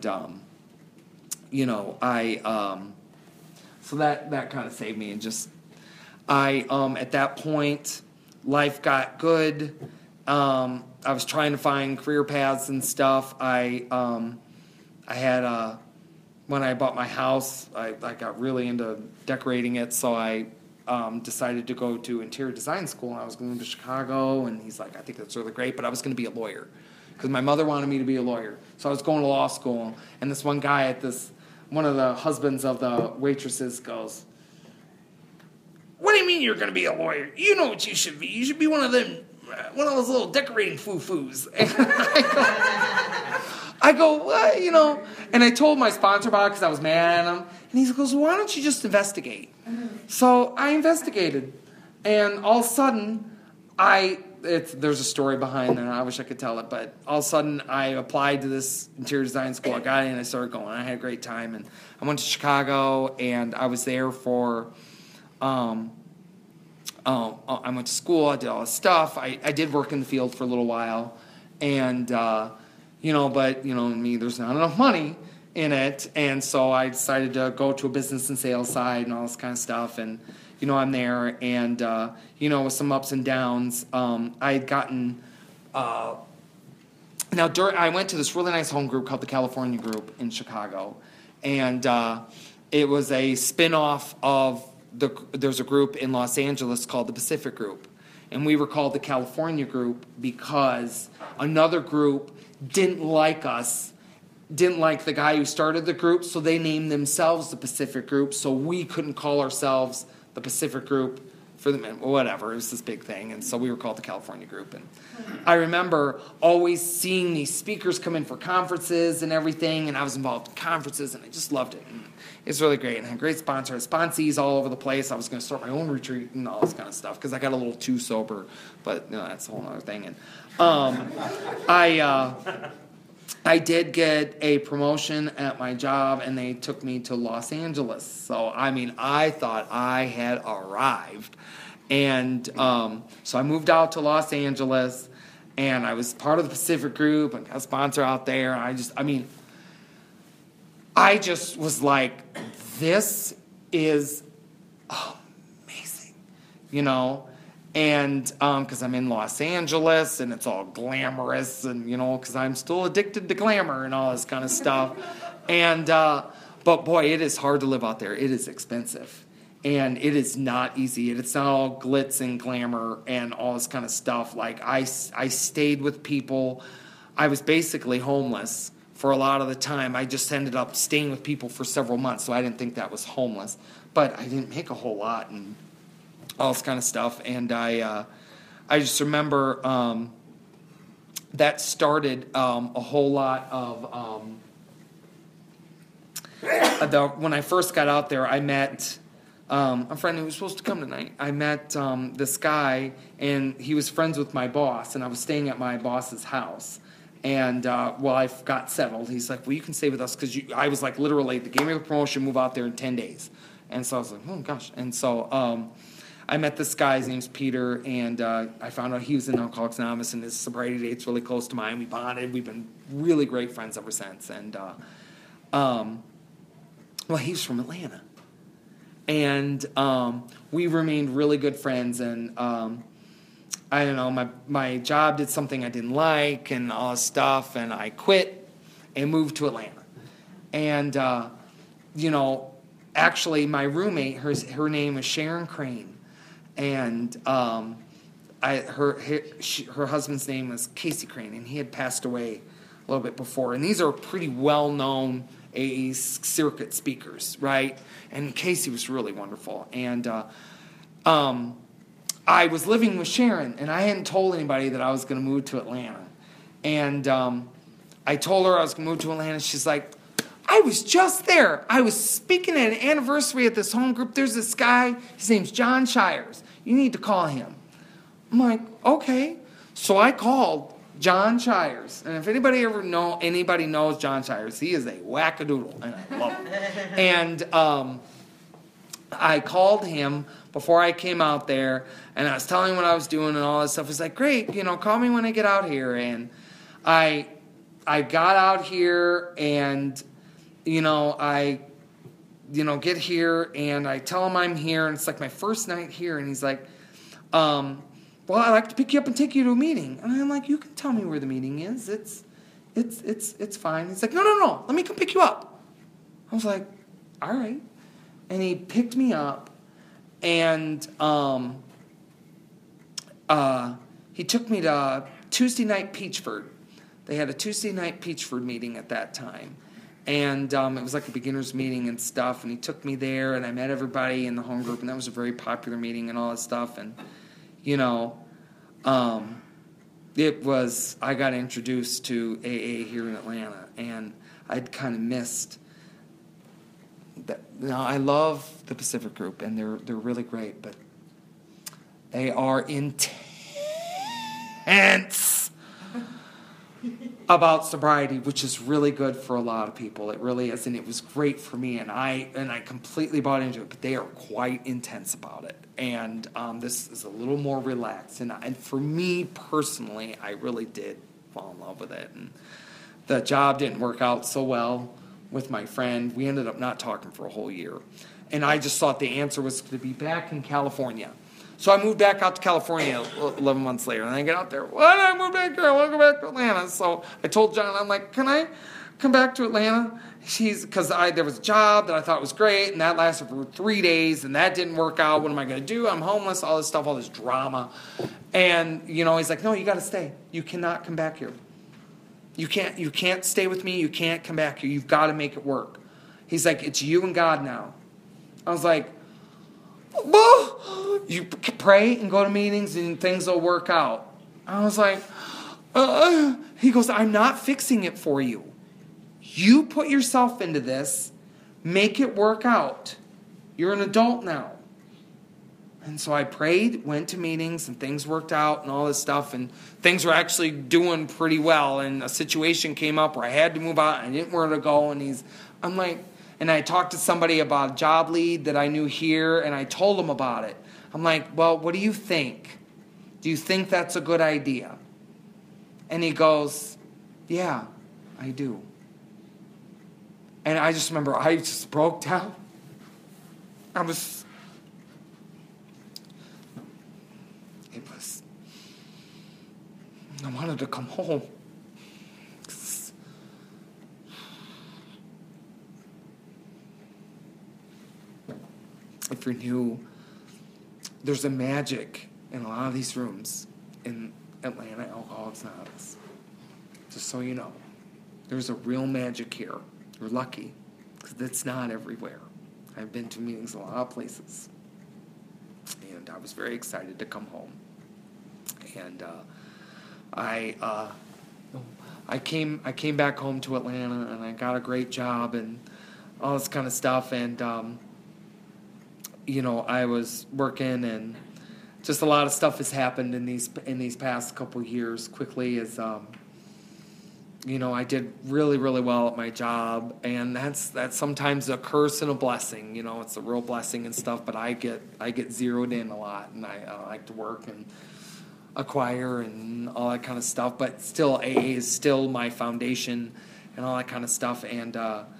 so that kind of saved me. And just, at that point, life got good. I was trying to find career paths and stuff. I had, when I bought my house, I got really into decorating it, so I decided to go to interior design school. And I was going to Chicago, and he's like, "I think that's really great," but I was going to be a lawyer because my mother wanted me to be a lawyer. So I was going to law school, and this one guy one of the husbands of the waitresses goes, "What do you mean you're going to be a lawyer? You know what you should be. You should be one of those little decorating foo-foos." And I go, "What?" And I told my sponsor about it because I was mad at him. And he goes, "Why don't you just investigate?" So I investigated. And all of a sudden, there's a story behind that. I wish I could tell it. But all of a sudden, I applied to this interior design school. I got in and I started going. I had a great time. And I went to Chicago, and I was there for... I went to school. I did all this stuff. I did work in the field for a little while. And... me, there's not enough money in it, and so I decided to go to a business and sales side and all this kind of stuff, and, I'm there, and, with some ups and downs, I had gotten, I went to this really nice home group called the California Group in Chicago, and it was a spin-off of, there's a group in Los Angeles called the Pacific Group, and we were called the California Group because another group didn't like the guy who started the group, so they named themselves the Pacific Group, so we couldn't call ourselves the Pacific Group for the men. Whatever, it was this big thing, and so we were called the California Group. And I remember always seeing these speakers come in for conferences and everything, and I was involved in conferences, and I just loved it. And it's really great, and I had great sponsors, sponsees all over the place. I was going to start my own retreat and all this kind of stuff because I got a little too sober, but that's a whole other thing. And I did get a promotion at my job, and they took me to Los Angeles. So, I thought I had arrived. And so I moved out to Los Angeles, and I was part of the Pacific Group and got a sponsor out there. I just was like, this is amazing, And because I'm in Los Angeles and it's all glamorous and, because I'm still addicted to glamour and all this kind of stuff. And, but boy, it is hard to live out there. It is expensive. And it is not easy. It's not all glitz and glamour and all this kind of stuff. Like, I stayed with people. I was basically homeless for a lot of the time. I just ended up staying with people for several months, so I didn't think that was homeless. But I didn't make a whole lot and all this kind of stuff. And I just remember that started a whole lot of when I first got out there, I met a friend who was supposed to come tonight. I met this guy, and he was friends with my boss, and I was staying at my boss's house. And while I got settled, he's like, well, you can stay with us, because I was like, literally, they gave me a promotion, move out there in 10 days. And so I was like, oh, gosh. And so I met this guy, his name's Peter, and I found out he was in Alcoholics Anonymous, and his sobriety date's really close to mine. We bonded. We've been really great friends ever since. And, well, he's from Atlanta. And we remained really good friends, and I don't know, my job did something I didn't like and all this stuff, and I quit and moved to Atlanta. And, actually my roommate, her name is Sharon Crane, and her husband's name was Casey Crane, and he had passed away a little bit before. And these are pretty well-known AA circuit speakers, right? And Casey was really wonderful. And I was living with Sharon, and I hadn't told anybody that I was going to move to Atlanta. And I told her I was going to move to Atlanta. She's like, I was just there. I was speaking at an anniversary at this home group. There's this guy. His name's John Shires. You need to call him. I'm like, okay. So I called John Shires. And if anybody knows John Shires, he is a wackadoodle, and I love him. And I called him before I came out there, and I was telling him what I was doing and all this stuff. He's like, great, call me when I get out here. And I got out here, and, I get here, and I tell him I'm here, and it's like my first night here, and he's like, well, I'd like to pick you up and take you to a meeting. And I'm like, you can tell me where the meeting is. It's fine. He's like, no, let me come pick you up. I was like, all right. And he picked me up, and he took me to Tuesday night Peachford. They had a Tuesday night Peachford meeting at that time. And it was like a beginner's meeting and stuff. And he took me there, and I met everybody in the home group, and that was a very popular meeting and all that stuff. And, I got introduced to AA here in Atlanta, and I'd kind of missed that. I love the Pacific Group, and they're really great, but they are intense about sobriety, which is really good for a lot of people. It really is, and it was great for me, and I completely bought into it. But they are quite intense about it, and this is a little more relaxed. And for me personally, I really did fall in love with it. And the job didn't work out so well with my friend. We ended up not talking for a whole year, and I just thought the answer was to be back in California. So I moved back out to California 11 months later, and I get out there. What? I moved back here. I want to go back to Atlanta. So I told John, I'm like, can I come back to Atlanta? Because there was a job that I thought was great, and that lasted for 3 days, and that didn't work out. What am I going to do? I'm homeless, all this stuff, all this drama. And, he's like, no, you got to stay. You cannot come back here. You can't stay with me. You can't come back here. You've got to make it work. He's like, it's you and God now. I was like, well, you pray and go to meetings and things will work out. I was like, he goes, I'm not fixing it for you. You put yourself into this, make it work out. You're an adult now. And so I prayed, went to meetings, and things worked out and all this stuff, and things were actually doing pretty well. And a situation came up where I had to move out, and I didn't know where to go, and I talked to somebody about a job lead that I knew here, and I told him about it. I'm like, well, what do you think? Do you think that's a good idea? And he goes, yeah, I do. And I just remember I just broke down. I wanted to come home. If you're new, there's a magic in a lot of these rooms in Atlanta Alcoholics Anonymous. Just so you know, there's a real magic here. You're lucky, because it's not everywhere. I've been to meetings in a lot of places, and I was very excited to come home. And I I came back home to Atlanta, and I got a great job and all this kind of stuff. And I was working, and just a lot of stuff has happened in these past couple of years. Quickly, as I did really, really well at my job, and that's sometimes a curse and a blessing. It's a real blessing and stuff, but I get zeroed in a lot, and I like to work and acquire and all that kind of stuff. But still, AA is still my foundation and all that kind of stuff. And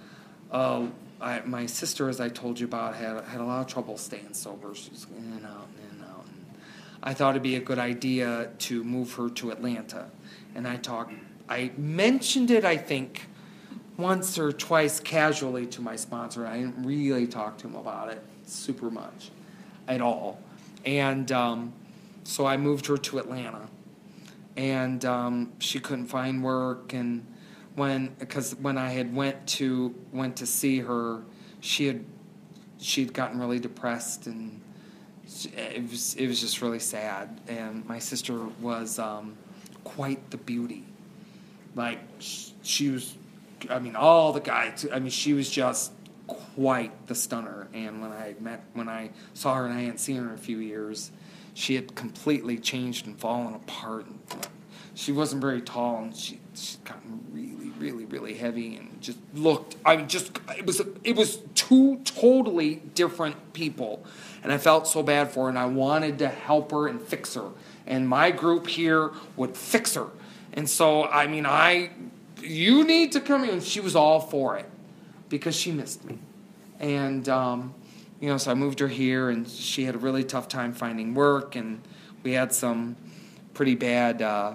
my sister, as I told you about, had a lot of trouble staying sober. She was in and out. And I thought it'd be a good idea to move her to Atlanta, and I mentioned it, I think, once or twice casually to my sponsor. I didn't really talk to him about it super much at all. And so I moved her to Atlanta. And she couldn't find work. And because when I had went to see her, she'd gotten really depressed, and it was just really sad. And my sister was quite the beauty. Like, she was, all the guys, she was just quite the stunner. And when I saw her, and I hadn't seen her in a few years, she had completely changed and fallen apart. And she wasn't very tall, and she'd gotten really, really, really heavy, and just looked, it was two totally different people. And I felt so bad for her, and I wanted to help her and fix her. And my group here would fix her. And so, you need to come in. And she was all for it because she missed me. And, so I moved her here, and she had a really tough time finding work, and we had some pretty bad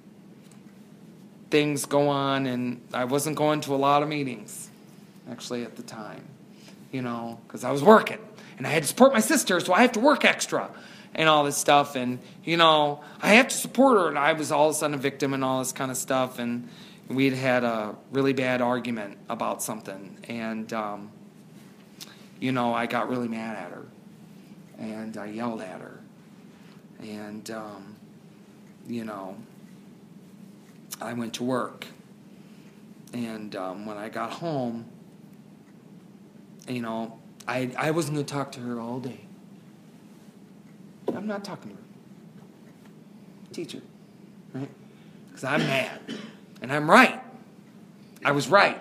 things go on, and I wasn't going to a lot of meetings, actually, at the time, because I was working, and I had to support my sister, so I have to work extra. And all this stuff, and, I have to support her, and I was all of a sudden a victim and all this kind of stuff, and we'd had a really bad argument about something, and, I got really mad at her, and I yelled at her, and, I went to work, and when I got home, I wasn't going to talk to her all day. I'm not talking to her. Teacher, right? Because I'm mad. And I'm right. I was right.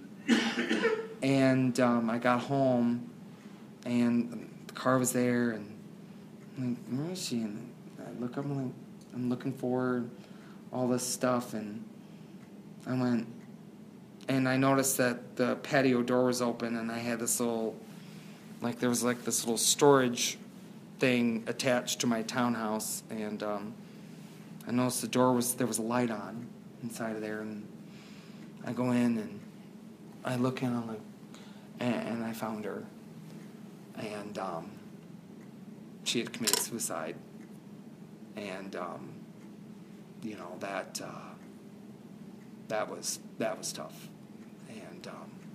And I got home, and the car was there, and I'm like, where is she? And I look up, and I'm looking for her, all this stuff, and I went, and I noticed that the patio door was open, and I had this little, there was this little storage thing attached to my townhouse, and I noticed there was a light on inside of there, and I go in, and I look in, and I found her, and she had committed suicide, and that was tough, and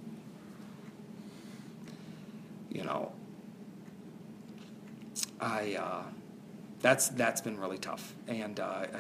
that's been really tough. And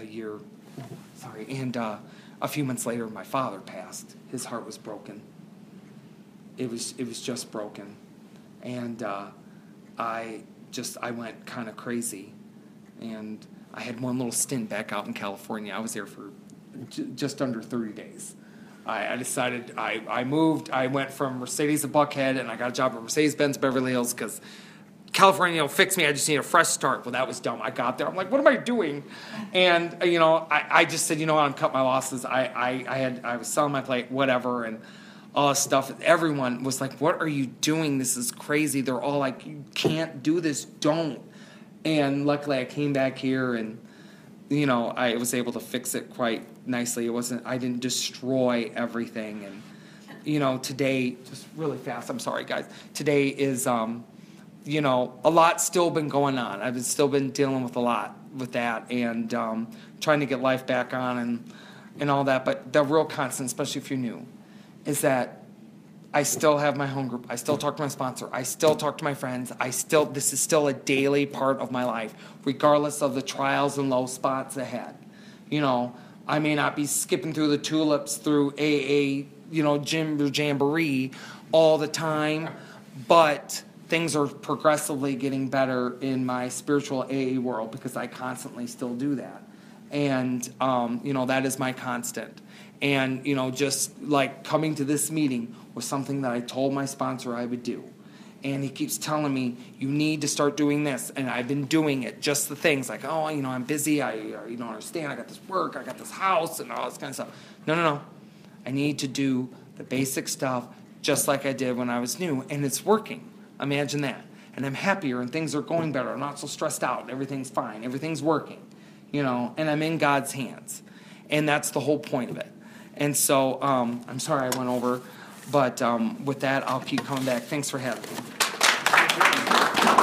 a few months later, my father passed. His heart was broken. It was just broken, and I went kind of crazy, and I had one little stint back out in California. I was there for just under 30 days. I decided I moved. I went from Mercedes to Buckhead, and I got a job at Mercedes-Benz Beverly Hills because California will fix me. I just need a fresh start. Well, that was dumb. I got there. I'm like, what am I doing? And, I just said, I'm cutting my losses. I was selling my plate, whatever, and all this stuff. Everyone was like, what are you doing? This is crazy. They're all like, you can't do this. Don't. And luckily I came back here, and, I was able to fix it quite nicely. I didn't destroy everything. And, today, just really fast, I'm sorry, guys. Today is, a lot's still been going on. I've still been dealing with a lot with that, and trying to get life back on and all that. But the real constant, especially if you're new, is that I still have my home group. I still talk to my sponsor. I still talk to my friends. This is still a daily part of my life, regardless of the trials and low spots ahead. I may not be skipping through the tulips through AA, gym or jamboree all the time, but things are progressively getting better in my spiritual AA world because I constantly still do that. And, that is my constant. And, just like coming to this meeting was something that I told my sponsor I would do. And he keeps telling me, you need to start doing this. And I've been doing it, just the things like, I'm busy. You don't understand. I got this work. I got this house and all this kind of stuff. No. I need to do the basic stuff just like I did when I was new. And it's working. Imagine that. And I'm happier and things are going better. I'm not so stressed out. Everything's fine. Everything's working, and I'm in God's hands. And that's the whole point of it. And so I'm sorry I went over. But with that, I'll keep coming back. Thanks for having me.